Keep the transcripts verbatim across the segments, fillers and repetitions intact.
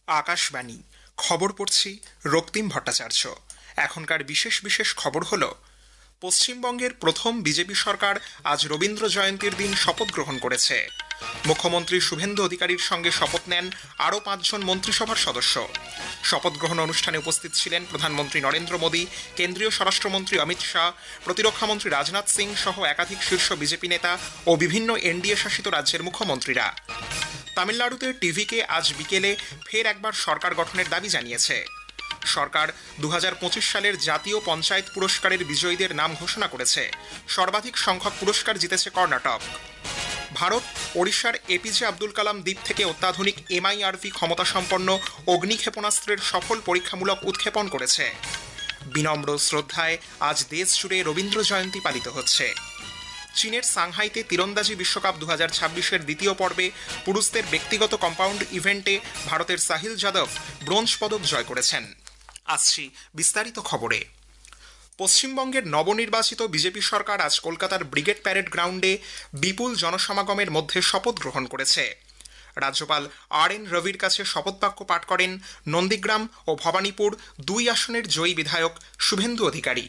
আকাশবাণী খবর পড়ছি রক্তিম ভট্টাচার্য। এখনকার বিশেষ বিশেষ খবর হল, পশ্চিমবঙ্গের প্রথম বিজেপি সরকার আজ রবীন্দ্র জয়ন্তীর দিন শপথ গ্রহণ করেছে। মুখ্যমন্ত্রী শুভেন্দু অধিকারীর সঙ্গে শপথ নেন আরও পাঁচজন মন্ত্রিসভার সদস্য। শপথ গ্রহণ অনুষ্ঠানে উপস্থিত ছিলেন প্রধানমন্ত্রী নরেন্দ্র মোদী, কেন্দ্রীয় স্বরাষ্ট্রমন্ত্রী অমিত শাহ, প্রতিরক্ষামন্ত্রী রাজনাথ সিং সহ একাধিক শীর্ষ বিজেপি নেতা ও বিভিন্ন এনডিএ শাসিত রাজ্যের মুখ্যমন্ত্রীরা। তামিলনাড়ুতে টিভিকে আজ বিকেলে ফের একবার সরকার গঠনের দাবি জানিয়েছে। সরকার দু হাজার পঁচিশ সালের জাতীয় পঞ্চায়েত পুরস্কারের বিজয়ীদের নাম ঘোষণা করেছে। সর্বাধিক সংখ্যক পুরস্কার জিতেছে কর্ণাটক। ভারত ওড়িশার এপিজে আব্দুল কালাম দ্বীপ থেকে অত্যাধুনিক এমআইআরভি ক্ষমতাসম্পন্ন অগ্নি ক্ষেপণাস্ত্রের সফল পরীক্ষামূলক উৎক্ষেপণ করেছে। বিনম্র শ্রদ্ধায় আজ দেশ জুড়ে রবীন্দ্র জয়ন্তী পালিত হচ্ছে। চীনের সাংহাইতে তীরন্দাজি বিশ্বকাপ দু হাজার ছাব্বিশের দ্বিতীয় পর্বে পুরুষদের ব্যক্তিগত কম্পাউন্ড ইভেন্টে ভারতের সাহিল যাদব ব্রোঞ্জ পদক জয় করেছেন। আসছি বিস্তারিত খবরে। পশ্চিমবঙ্গের নবনির্বাচিত বিজেপি সরকার আজ কলকাতার ব্রিগেড প্যারেড গ্রাউন্ডে বিপুল জনসমাগমের মধ্যে শপথ গ্রহণ করেছে। রাজ্যপাল আর এন রবির কাছে শপথ বাক্য পাঠ করেন নন্দীগ্রাম ও ভবানীপুর দুই আসনের জয়ী বিধায়ক শুভেন্দু অধিকারী।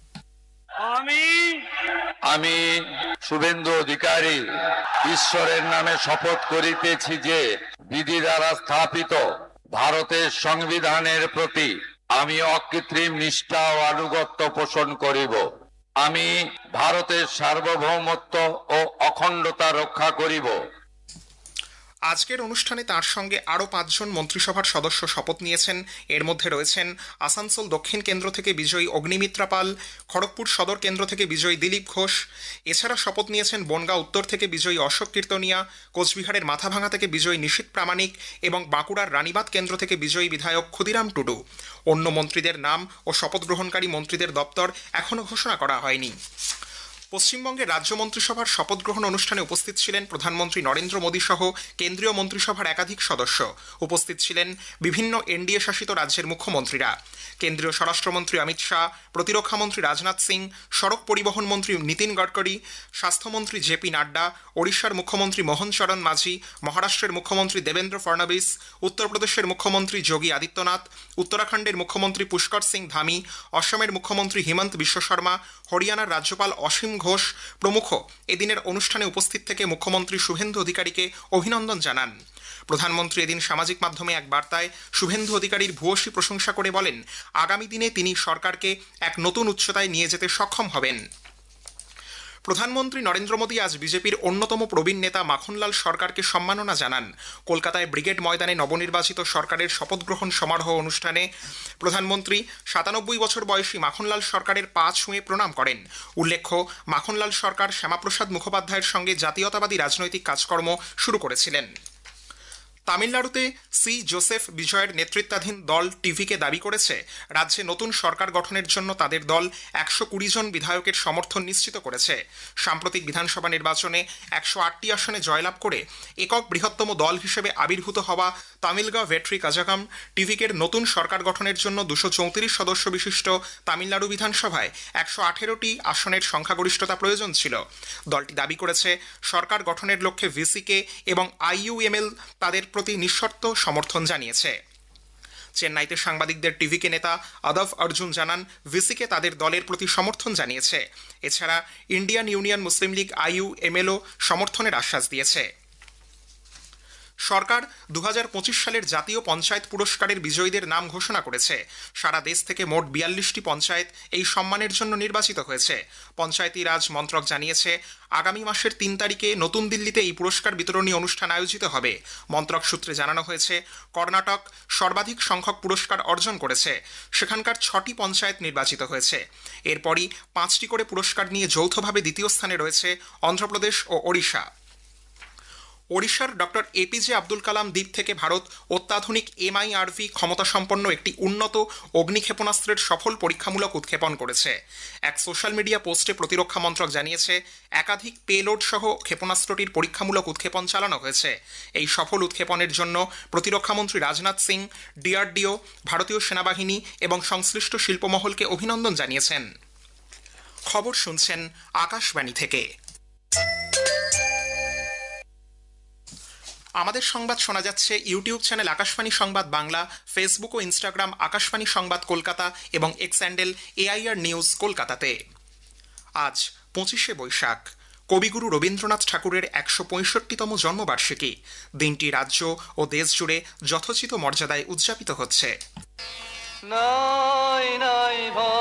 আমি আমি শুভেন্দু অধিকারী ঈশ্বরের নামে শপথ করিতেছি যে বিধি দ্বারা স্থাপিত ভারতের সংবিধানের প্রতি আমি অকৃত্রিম নিষ্ঠা ও আনুগত্য পোষণ করিব। আমি ভারতের সার্বভৌমত্ব ও অখণ্ডতা রক্ষা করিব। আজকের অনুষ্ঠানে তার সঙ্গে আরও পাঁচজন মন্ত্রিসভার সদস্য শপথ নিয়েছেন। এর মধ্যে রয়েছেন আসানসোল দক্ষিণ কেন্দ্র থেকে বিজয়ী অগ্নিমিত্রা পাল, খড়গপুর সদর কেন্দ্র থেকে বিজয়ী দিলীপ ঘোষ। এছাড়া শপথ নিয়েছেন বনগাঁ উত্তর থেকে বিজয়ী অশোক কীর্তনিয়া, কোচবিহারের মাথাভাঙা থেকে বিজয়ী নিশীথ প্রামাণিক এবং বাঁকুড়ার রানীবাঁধ কেন্দ্র থেকে বিজয়ী বিধায়ক ক্ষুদিরাম টুডু। অন্য মন্ত্রীদের নাম ও শপথ গ্রহণকারী মন্ত্রীদের দপ্তর এখনও ঘোষণা করা হয়নি। পশ্চিমবঙ্গের রাজ্য মন্ত্রিসভার শপথ গ্রহণ অনুষ্ঠানে উপস্থিত ছিলেন প্রধানমন্ত্রী নরেন্দ্র মোদী সহ কেন্দ্রীয় মন্ত্রিসভার একাধিক সদস্য। উপস্থিত ছিলেন বিভিন্ন এনডিএ শাসিত রাজ্যের মুখ্যমন্ত্রীরা। কেন্দ্রীয় স্বরাষ্ট্রমন্ত্রী অমিত শাহ, প্রতিরক্ষামন্ত্রী রাজনাথ সিং, সড়ক পরিবহন মন্ত্রী নীতিন গডকরি, স্বাস্থ্যমন্ত্রী জেপি নাড্ডা, ওড়িশার মুখ্যমন্ত্রী মোহন চরণ মাঝি, মহারাষ্ট্রের মুখ্যমন্ত্রী দেবেন্দ্র ফডনবিস, উত্তরপ্রদেশের মুখ্যমন্ত্রী যোগী আদিত্যনাথ, উত্তরাখণ্ডের মুখ্যমন্ত্রী পুষ্কর সিং ধামি, অসমের মুখ্যমন্ত্রী হিমন্ত বিশ্ব শর্মা, হরিয়ানার রাজ্যপাল অসীম ঘোষ প্রমুখ এদিনের অনুষ্ঠানে উপস্থিত থেকে মুখ্যমন্ত্রী শুভেন্দু অধিকারীকে অভিনন্দন জানান। প্রধানমন্ত্রী এদিন সামাজিক মাধ্যমে এক বার্তায় শুভেন্দু অধিকারীর ভূয়সী প্রশংসা করে বলেন, আগামী দিনে তিনি সরকারকে এক নতুন উচ্চতায় নিয়ে যেতে সক্ষম হবেন। প্রধানমন্ত্রী নরেন্দ্র মোদী আজ বিজেপির অন্যতম প্রবীণ নেতা মাখনলাল সরকারকে সম্মাননা জানান। কলকাতায় ব্রিগেড ময়দানে নবনির্বাচিত সরকারের শপথ গ্রহণ সমারোহ অনুষ্ঠানে প্রধানমন্ত্রী সাতানব্বই বছর বয়সী মাখনলাল সরকারের পা ছুঁয়ে প্রণাম করেন। উল্লেখ্য, মাখনলাল সরকার শ্যামাপ্রসাদ মুখোপাধ্যায়ের সঙ্গে জাতীয়তাবাদী রাজনৈতিক কাজকর্ম শুরু করেছিলেন। তামিলনাড়ুতে সি জোসেফ বিজয়ের নেতৃত্বাধীন দল টিভিকে দাবি করেছে, রাজ্যে নতুন সরকার গঠনের জন্য তাদের দল একশো কুড়ি জন বিধায়কের সমর্থন নিশ্চিত করেছে। সাম্প্রতিক বিধানসভা নির্বাচনে একশো আটটি আসনে জয়লাভ করে একক বৃহত্তম দল হিসেবে আবির্ভূত হওয়া তামিলগাঁও ভেট্রি কাজাগাম টিভিকের নতুন সরকার গঠনের জন্য দুশো চৌত্রিশ সদস্য বিশিষ্ট তামিলনাড়ু বিধানসভায় একশো আঠেরোটি আসনের সংখ্যাগরিষ্ঠতা প্রয়োজন ছিল। দলটি দাবি করেছে, সরকার গঠনের লক্ষ্যে ভিসিকে এবং আইইউএমএল তাদের প্রতি নিঃশর্ত সমর্থন জানিয়েছে। চেন্নাইতে সাংবাদিকদের টিভিকে নেতা আদব অর্জুন জানান, ভিসিকে তাদের দলের প্রতি সমর্থন জানিয়েছে। এছাড়া ইন্ডিয়ান ইউনিয়ন মুসলিম লীগ আইইউএমএলও সমর্থনের আশ্বাস দিয়েছে। সরকার দু হাজার পঁচিশ সালের জাতীয় পঞ্চায়েত পুরস্কারের বিজয়ীদের নাম ঘোষণা করেছে। সারা দেশ থেকে মোট বিয়াল্লিশটি পঞ্চায়েত এই সম্মানের জন্য নির্বাচিত হয়েছে। পঞ্চায়েতি রাজ মন্ত্রক জানিয়েছে, আগামী মাসের তিন তারিখে নতুন দিল্লিতে এই পুরস্কার বিতরণী অনুষ্ঠান আয়োজিত হবে। মন্ত্রক সূত্রে জানানো হয়েছে, কর্ণাটক সর্বাধিক সংখ্যক পুরস্কার অর্জন করেছে। সেখানকার ছটি পঞ্চায়েত নির্বাচিত হয়েছে। এরপরই পাঁচটি করে পুরস্কার নিয়ে যৌথভাবে দ্বিতীয় স্থানে রয়েছে অন্ধ্রপ্রদেশ ও ওড়িশা। ওড়িশার ডক্টর এপিজে আব্দুল কালাম দ্বীপ থেকে ভারত অত্যাধুনিক এমআইআরভি ক্ষমতাসম্পন্ন একটি উন্নত অগ্নি ক্ষেপণাস্ত্রের সফল পরীক্ষামূলক উৎক্ষেপণ করেছে। এক সোশ্যাল মিডিয়া পোস্টে প্রতিরক্ষা মন্ত্রক জানিয়েছে, একাধিক পেলোড সহ ক্ষেপণাস্ত্রটির পরীক্ষামূলক উৎক্ষেপণ চালানো হয়েছে। এই সফল উৎক্ষেপণের জন্য প্রতিরক্ষামন্ত্রী রাজনাথ সিং, ডিআরডিও, ভারতীয় সেনাবাহিনী এবং সংশ্লিষ্ট শিল্পমহলকে অভিনন্দন জানিয়েছেন। খবর শুনছেন আকাশবাণী থেকে। আমাদের সংবাদ শোনা যাচ্ছে ইউটিউব চ্যানেল আকাশবাণী সংবাদ বাংলা, ফেসবুক ও ইনস্টাগ্রাম আকাশবাণী সংবাদ কলকাতা এবং এক্স হ্যান্ডেল এআইআর নিউজ কলকাতাতে। আজ পঁচিশে বৈশাখ, কবিগুরু রবীন্দ্রনাথ ঠাকুরের একশো পঁয়ষট্টিতম জন্মবার্ষিকী। দিনটি রাজ্য ও দেশ জুড়ে যথোচিত মর্যাদায় উদযাপিত হচ্ছে। নাই নাই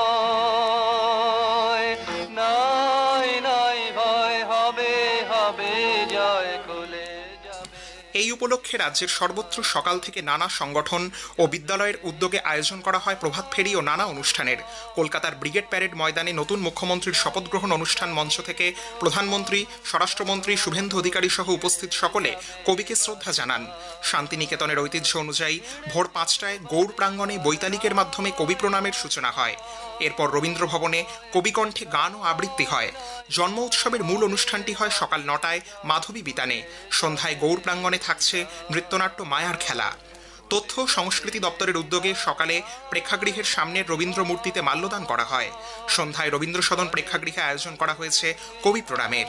ভয়, নাই নাই ভয়, হবে হবে জয়, খুলে যাবে। এই উপলক্ষে রাজ্যের সর্বত্র সকাল থেকে নানা সংগঠন ও বিদ্যালয়ের উদ্যোগে আয়োজন করা হয় প্রভাত ফেরি ও নানা অনুষ্ঠানের। কলকাতার ব্রিগেড প্যারেড ময়দানে নতুন মুখ্যমন্ত্রীর শপথ গ্রহণ অনুষ্ঠান মঞ্চ থেকে প্রধানমন্ত্রী, স্বরাষ্ট্রমন্ত্রী শুভেন্দু অধিকারী সহ উপস্থিত সকলে কবিকে শ্রদ্ধা জানান। শান্তিনিকেতনের ঐতিহ্য অনুযায়ী ভোর পাঁচটায় গৌড় প্রাঙ্গণে বৈতালিকের মাধ্যমে কবি প্রণামের সূচনা হয়। এরপর রবীন্দ্র ভবনে কবিকণ্ঠে গান ও আবৃত্তি হয়। জন্ম উৎসবের মূল অনুষ্ঠানটি হয় সকাল নটায় মাধবী বিতানে। সন্ধ্যায় গৌড় প্রাঙ্গণে থাকছে নৃত্যনাট্য মায়ার খেলা। তথ্য সংস্কৃতি দপ্তরের উদ্যোগে সকালে প্রেক্ষাগৃহের সামনের রবীন্দ্র মূর্তিতে মাল্যদান করা হয়। সন্ধ্যায় রবীন্দ্র সদন প্রেক্ষাগৃহে আয়োজন করা হয়েছে কবি প্রণামের।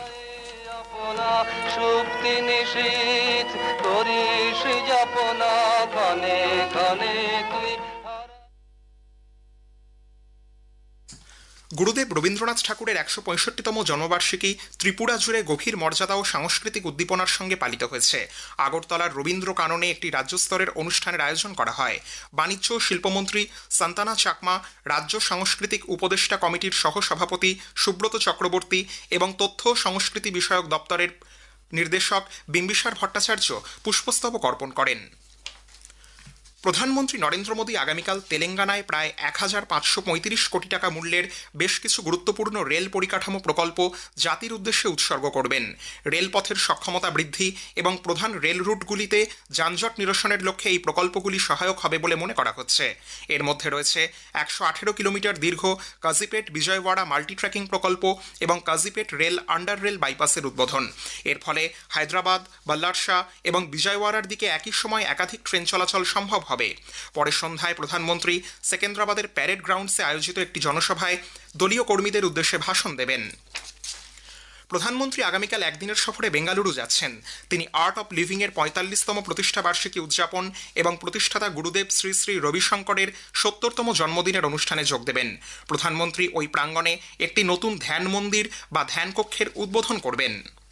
সুপ্তি নিশীথ করিস যাপনা, ক্ষণে ক্ষণে তুই। গুরুদেব রবীন্দ্রনাথ ঠাকুরের একশো পঁয়ষট্টিতম জন্মবার্ষিকী ত্রিপুরা জুড়ে গভীর মর্যাদা ও সাংস্কৃতিক উদ্দীপনার সঙ্গে পালিত হয়েছে। আগরতলার রবীন্দ্র কাননে একটি রাজ্যস্তরের অনুষ্ঠানের আয়োজন করা হয়। বাণিজ্য ও শিল্পমন্ত্রী সান্তানা চাকমা, রাজ্য সাংস্কৃতিক উপদেষ্টা কমিটির সহসভাপতি সুব্রত চক্রবর্তী এবং তথ্য সংস্কৃতি বিষয়ক দপ্তরের নির্দেশক বিম্বিসার ভট্টাচার্য পুষ্পস্তবক অর্পণ করেন। প্রধানমন্ত্রী নরেন্দ্র মোদী আগামীকাল তেলেঙ্গানায় প্রায় এক হাজার পাঁচশো পঁয়ত্রিশ কোটি টাকা মূল্যের বেশ কিছু গুরুত্বপূর্ণ রেল পরিকাঠামো প্রকল্প জাতির উদ্দেশ্যে উৎসর্গ করবেন। রেলপথের সক্ষমতা বৃদ্ধি এবং প্রধান রেল রুটগুলিতে যানজট নিরসনের লক্ষ্যে এই প্রকল্পগুলি সহায়ক হবে বলে মনে করা হচ্ছে। এর মধ্যে রয়েছে একশো আঠেরো কিলোমিটার দীর্ঘ কাজিপেট বিজয়ওয়াড়া মাল্টি ট্র্যাকিং প্রকল্প এবং কাজিপেট রেল আন্ডার রেল বাইপাসের উদ্বোধন। এর ফলে হায়দ্রাবাদ, বাল্লারশা এবং বিজয়ওয়াড়ার দিকে একই সময় একাধিক ট্রেন চলাচল সম্ভব হবে। পরে সন্ধ্যায় প্রধানমন্ত্রী সেকেন্দ্রাবাদের প্যারেড গ্রাউন্ডসে আয়োজিত একটি জনসভায় দলীয় কর্মীদের উদ্দেশ্যে ভাষণ দেবেন। প্রধানমন্ত্রী আগামীকাল একদিনের সফরে বেঙ্গালুরু যাচ্ছেন। তিনি আর্ট অব লিভিং এর পঁয়তাল্লিশতম প্রতিষ্ঠা বার্ষিকী উদযাপন এবং প্রতিষ্ঠাতা গুরুদেব শ্রী শ্রী রবিশঙ্করের সত্তরতম জন্মদিনের অনুষ্ঠানে যোগ দেবেন। প্রধানমন্ত্রী ওই প্রাঙ্গণে একটি নতুন ধ্যান মন্দির বা ধ্যান কক্ষের উদ্বোধন করবেন।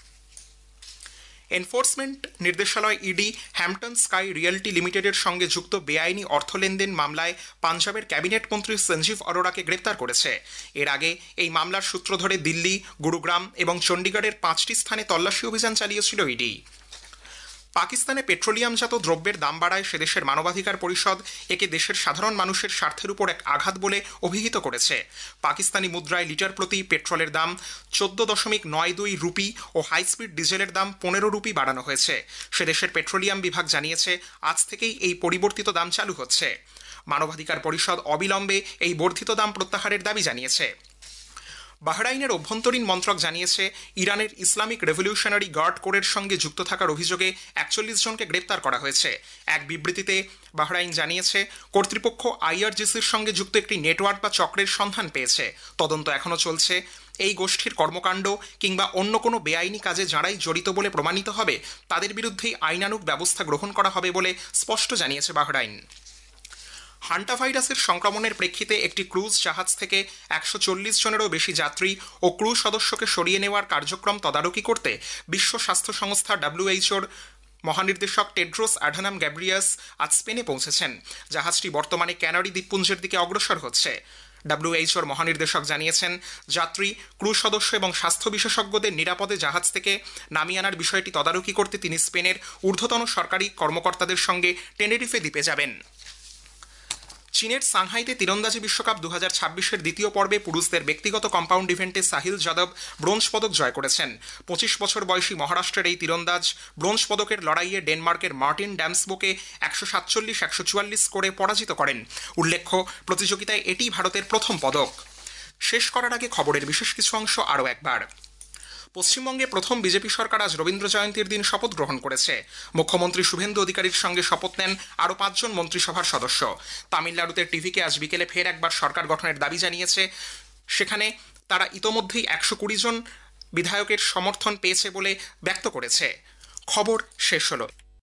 এনফোর্সমেন্ট নির্দেশালয় ইডি হ্যাম্পটন স্কাই রিয়েলটি লিমিটেডের সঙ্গে যুক্ত বেআইনি অর্থ লেনদেন মামলায় পাঞ্জাবের ক্যাবিনেট মন্ত্রী সঞ্জীব অরোরাকে গ্রেপ্তার করেছে। এর আগে এই মামলার সূত্র ধরে দিল্লি, গুরুগ্রাম এবং চণ্ডীগড়ের পাঁচটি স্থানে তল্লাশি অভিযান চালিয়েছিল ইডি। পাকিস্তানে পেট্রোলিয়ামজাত দ্রব্যের দাম বাড়ায় সে দেশের মানবাধিকার পরিষদ একে দেশের সাধারণ মানুষের স্বার্থের উপর এক আঘাত বলে অভিহিত করেছে। পাকিস্তানি মুদ্রায় লিটার প্রতি পেট্রোলের দাম চোদ্দ দশমিক নয় দুই রুপি ও হাইস্পিড ডিজেলের দাম পনেরো রুপি বাড়ানো হয়েছে। সে দেশের পেট্রোলিয়াম বিভাগ জানিয়েছে আজ থেকেই এই পরিবর্তিত দাম চালু হচ্ছে। মানবাধিকার পরিষদ অবিলম্বে এই বর্ধিত দাম প্রত্যাহারের দাবি জানিয়েছে। বাহরাইনের অভ্যন্তরীণ মন্ত্রক জানিয়েছে ইরানের ইসলামিক রেভলিউশনারি গার্ড কোরের সঙ্গে যুক্ত থাকার অভিযোগে একচল্লিশ জনকে গ্রেপ্তার করা হয়েছে। এক বিবৃতিতে বাহরাইন জানিয়েছে কর্তৃপক্ষ আইআরজিসির সঙ্গে যুক্ত একটি নেটওয়ার্ক বা চক্রের সন্ধান পেয়েছে। তদন্ত এখনও চলছে। এই গোষ্ঠীর কর্মকাণ্ড কিংবা অন্য কোনো বেআইনি কাজে যারাই জড়িত বলে প্রমাণিত হবে তাদের বিরুদ্ধেই আইনানুগ ব্যবস্থা গ্রহণ করা হবে বলে স্পষ্ট জানিয়েছে বাহরাইন। হান্টা ভাইরাসের সংক্রমণের প্রেক্ষিতে একটি ক্রুজ জাহাজ থেকে একশো চল্লিশ জনেরও বেশি যাত্রী ও ক্রু সদস্যকে সরিয়ে নেওয়ার কার্যক্রম তদারকি করতে বিশ্ব স্বাস্থ্য সংস্থা ডব্লিউএইচওর মহানির্দেশক টেড্রোস অ্যাডানাম গ্যাব্রিয়াস আজ স্পেনে পৌঁছেছেন। জাহাজটি বর্তমানে ক্যানারি দ্বীপপুঞ্জের দিকে অগ্রসর হচ্ছে। ডব্লিউএইচওর মহানির্দেশক জানিয়েছেন যাত্রী, ক্রু সদস্য এবং স্বাস্থ্য বিশেষজ্ঞদের নিরাপদে জাহাজ থেকে নামিয়ে আনার বিষয়টি তদারকি করতে তিনি স্পেনের ঊর্ধ্বতন সরকারি কর্মকর্তাদের সঙ্গে টেনেরিফে দ্বীপে যাবেন। চীনের সাংহাইতে তীরন্দাজি বিশ্বকাপ দু হাজার ছাব্বিশের দ্বিতীয় পর্বে পুরুষদের ব্যক্তিগত কম্পাউন্ড ইভেন্টে সাহিল যাদব ব্রোঞ্জ পদক জয় করেছেন। পঁচিশ বছর বয়সী মহারাষ্ট্রের এই তীরন্দাজ ব্রোঞ্জ পদকের লড়াইয়ে ডেনমার্কের মার্টিন ড্যামসবোকে একশো সাতচল্লিশ একশো চুয়াল্লিশ করে পরাজিত করেন। উল্লেখ্য, প্রতিযোগিতায় এটি ভারতের প্রথম পদক। শেষ করার আগে খবরের বিশেষ কিছু অংশ আরও একবার। পশ্চিমবঙ্গে প্রথম বিজেপি সরকার আজ রবীন্দ্র জয়ন্তীর দিন শপথ গ্রহণ করেছে। মুখ্যমন্ত্রী শুভেন্দু অধিকারীর সঙ্গে শপথ নেন আরও পাঁচজন মন্ত্রিসভার সদস্য। তামিলনাড়ুতে টিভিকে আজ বিকেলে ফের একবার সরকার গঠনের দাবি জানিয়েছে। সেখানে তারা ইতোমধ্যেই একশো কুড়ি জন বিধায়কের সমর্থন পেয়েছে বলে ব্যক্ত করেছে। খবর শেষ হলো।